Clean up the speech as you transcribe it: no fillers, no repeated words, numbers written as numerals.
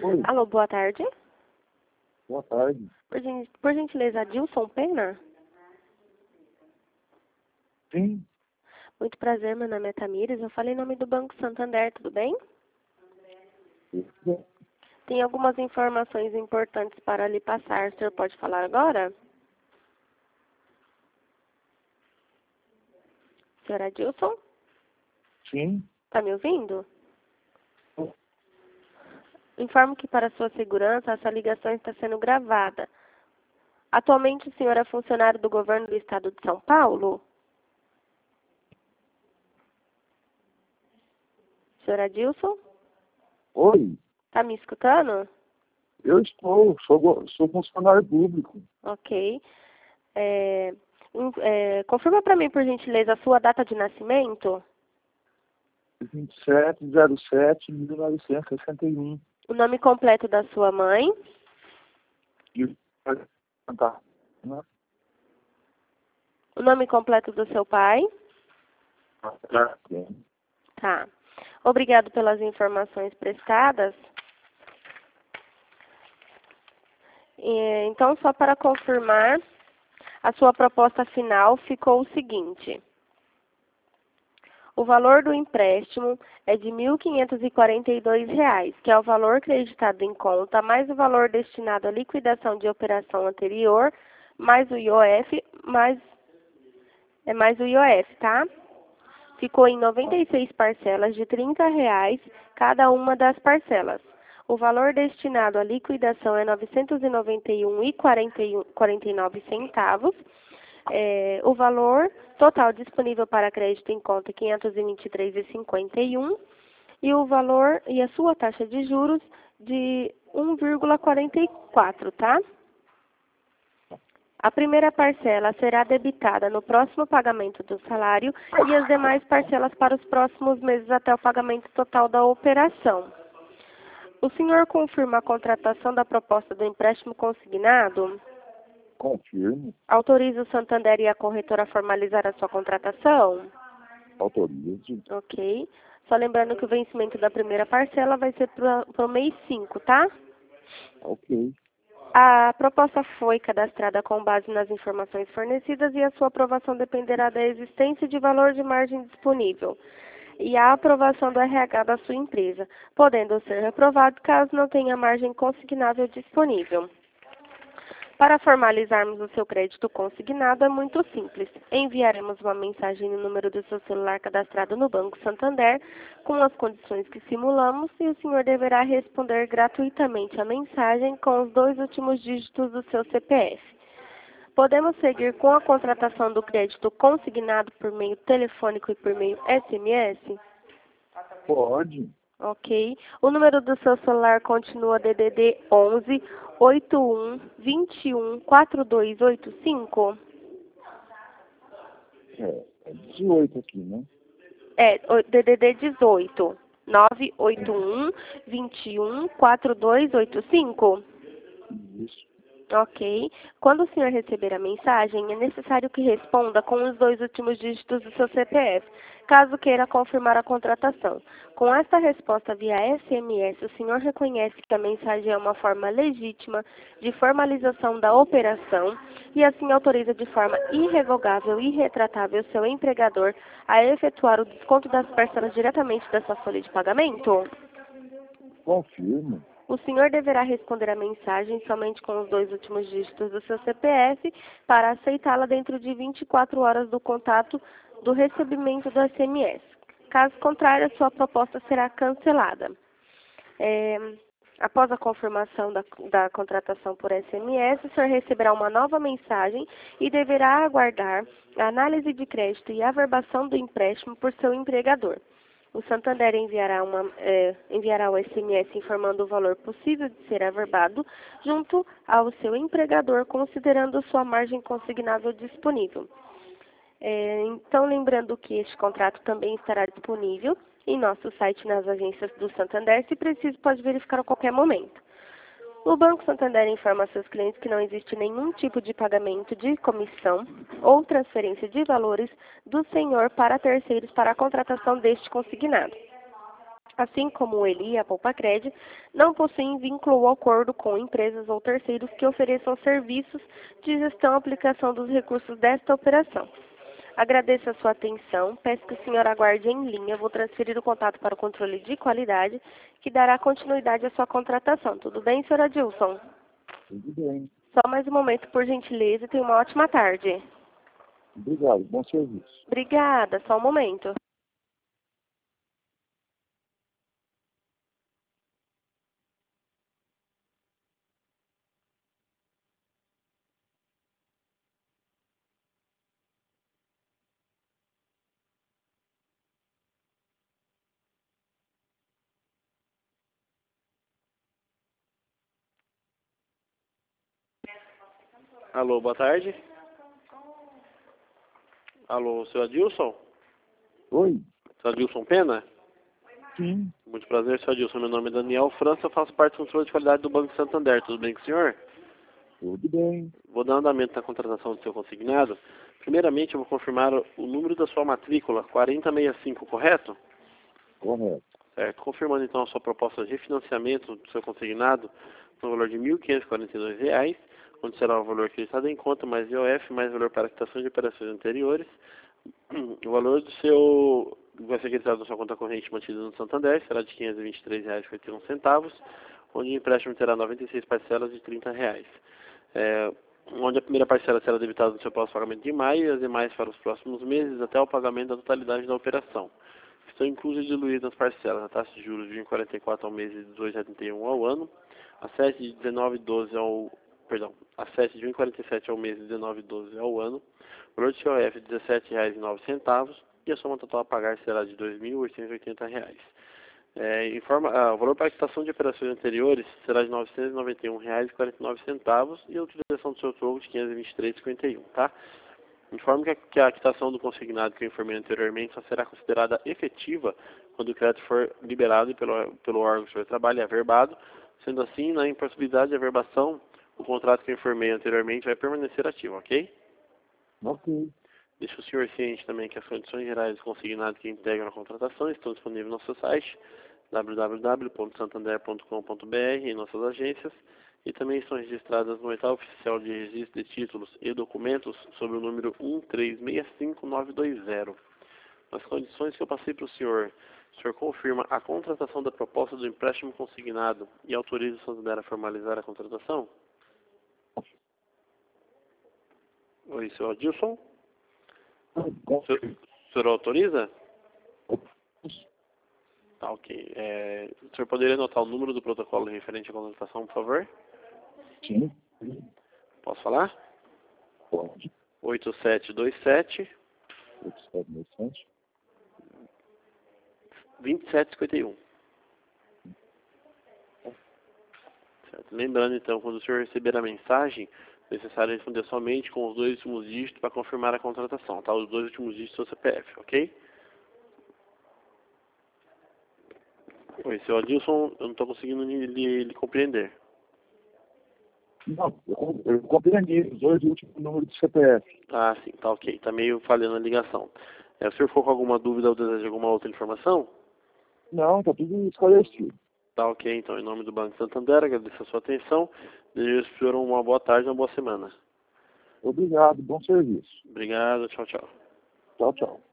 Oi, Alô, boa tarde. boa tarde. Por gentileza, Adilson Pena? Sim, Muito prazer, meu nome é Tamires. Eu falei em nome do Banco Santander, tudo bem? isso. Tem algumas informações importantes para lhe passar. O senhor pode falar agora? Senhor Adilson? Sim. Está me ouvindo? Informo que para sua segurança, essa ligação está sendo gravada. Atualmente, o senhor é funcionário do governo do estado de São Paulo? Senhor Adilson? Oi, Está me escutando? eu sou funcionário público. Ok. Confirma para mim, por gentileza, a sua data de nascimento, 27/07/1961. o nome completo da sua mãe, E tá, né? o nome completo do seu pai. Tá. Obrigado pelas informações prestadas. Então, só para confirmar, a sua proposta final ficou o seguinte. O valor do empréstimo é de R$ 1.542, que é o valor creditado em conta, mais o valor destinado à liquidação de operação anterior, mais o IOF, mais o IOF, tá? Ficou em 96 parcelas de R$ 30, cada uma das parcelas. O valor destinado à liquidação é R$ 991,49. O valor total disponível para crédito em conta é R$ 523,51 e o valor e a sua taxa de juros de 1,44, tá? A primeira parcela será debitada no próximo pagamento do salário e as demais parcelas para os próximos meses até o pagamento total da operação. O senhor confirma a contratação da proposta do empréstimo consignado? Confirmo, Autoriza o Santander e a corretora a formalizar a sua contratação? autorizo. Ok. Só lembrando que o vencimento da primeira parcela vai ser para o mês 5, tá? Ok. A proposta foi cadastrada com base nas informações fornecidas e a sua aprovação dependerá da existência de valor de margem disponível e a aprovação do RH da sua empresa, podendo ser reprovado caso não tenha margem consignável disponível. Para formalizarmos o seu crédito consignado é muito simples. Enviaremos uma mensagem no número do seu celular cadastrado no Banco Santander com as condições que simulamos e o senhor deverá responder gratuitamente a mensagem com os 2 últimos dígitos do seu CPF. Podemos seguir com a contratação do crédito consignado por meio telefônico e por meio SMS? Pode. Ok. O número do seu celular continua DDD 11 81 21 4285? É 18 aqui, né? DDD 18 981 21 4285? Isso. Ok. Quando o senhor receber a mensagem, é necessário que responda com os 2 últimos dígitos do seu CPF, caso queira confirmar a contratação. Com esta resposta via SMS, o senhor reconhece que a mensagem é uma forma legítima de formalização da operação e assim autoriza de forma irrevogável e irretratável o seu empregador a efetuar o desconto das parcelas diretamente da sua folha de pagamento? Confirmo. O senhor deverá responder a mensagem somente com os 2 últimos dígitos do seu CPF para aceitá-la dentro de 24 horas do contato do recebimento do SMS. Caso contrário, a sua proposta será cancelada. Após a confirmação da contratação por SMS, o senhor receberá uma nova mensagem e deverá aguardar a análise de crédito e averbação do empréstimo por seu empregador. O Santander enviará o SMS informando o valor possível de ser averbado junto ao seu empregador, considerando sua margem consignável disponível. Então, lembrando que este contrato também estará disponível em nosso site nas agências do Santander. Se preciso, pode verificar a qualquer momento. O Banco Santander informa a seus clientes que não existe nenhum tipo de pagamento de comissão ou transferência de valores do senhor para terceiros para a contratação deste consignado. Assim como ele e a Poupa-Cred, não possuem vínculo ou acordo com empresas ou terceiros que ofereçam serviços de gestão e aplicação dos recursos desta operação. Agradeço a sua atenção, peço que o senhor aguarde em linha, vou transferir o contato para o controle de qualidade, que dará continuidade à sua contratação. Tudo bem, senhor Adilson? Tudo bem. Só mais um momento, por gentileza, e tenha uma ótima tarde. Obrigado, bom serviço. Obrigada, só um momento. Alô, boa tarde. Alô, seu Adilson? Oi? Seu Adilson Pena? Sim, Muito prazer, seu Adilson. Meu nome é Daniel França, eu faço parte do controle de qualidade do Banco Santander. Tudo bem com o senhor? tudo bem. Vou dar andamento na contratação do seu consignado. Primeiramente, eu vou confirmar o número da sua matrícula, 4065, correto? Correto. Certo. Confirmando, então, a sua proposta de refinanciamento do seu consignado no valor de R$ 1.542, onde será o valor acreditado em conta, mais IOF, mais valor para quitação de operações anteriores. O valor do seu vai ser acreditado na sua conta corrente mantida no Santander será de R$ 523,81, onde o empréstimo terá 96 parcelas de R$ 30. Onde a primeira parcela será debitada no seu próximo pagamento de maio e as demais para os próximos meses até o pagamento da totalidade da operação. Estão inclusas e diluídas as parcelas, a taxa de juros de 1,44 ao mês e 18,71 ao ano, a 7 de 19,12 ao a 7 de 1,47 ao mês e 19,12 ao ano, o valor de COF de R$ 17,09 e a soma total a pagar será de R$ 2.880. O valor para a quitação de operações anteriores será de R$ 991,49 e a utilização do seu troco de R$ 523,51, tá? Informe que a quitação do consignado que eu informei anteriormente só será considerada efetiva quando o crédito for liberado e pelo órgão que o senhor trabalha e averbado. Sendo assim, na impossibilidade de averbação, o contrato que eu informei anteriormente vai permanecer ativo, ok? Ok. Deixo o senhor ciente também que as condições gerais do consignado que integram a contratação estão disponíveis no nosso site www.santander.com.br em nossas agências e também estão registradas no edital oficial de registro de títulos e documentos sob o número 1365920. Nas condições que eu passei para o senhor confirma a contratação da proposta do empréstimo consignado e autoriza o Santander a formalizar a contratação? Oi, senhor Adilson? O senhor autoriza? Tá, ok. O senhor poderia anotar o número do protocolo referente à contratação, por favor? Sim, Posso falar? pode. 8727 8727. 2751. Certo. Lembrando, então, quando o senhor receber a mensagem, é necessário responder somente com os 2 últimos dígitos para confirmar a contratação, tá? Os 2 últimos dígitos do seu CPF, ok? Oi, seu Adilson, eu não estou conseguindo lhe compreender. Não, eu compreendi os 2 últimos números do CPF. Ah, sim, tá ok. Tá meio falhando a ligação. O senhor ficou com alguma dúvida ou deseja alguma outra informação? Não, tá tudo esclarecido. Tá ok, então, em nome do Banco Santander, agradeço a sua atenção. Desejo ao senhor uma boa tarde e uma boa semana. Obrigado, bom serviço. Obrigado, tchau, tchau. Tchau, tchau.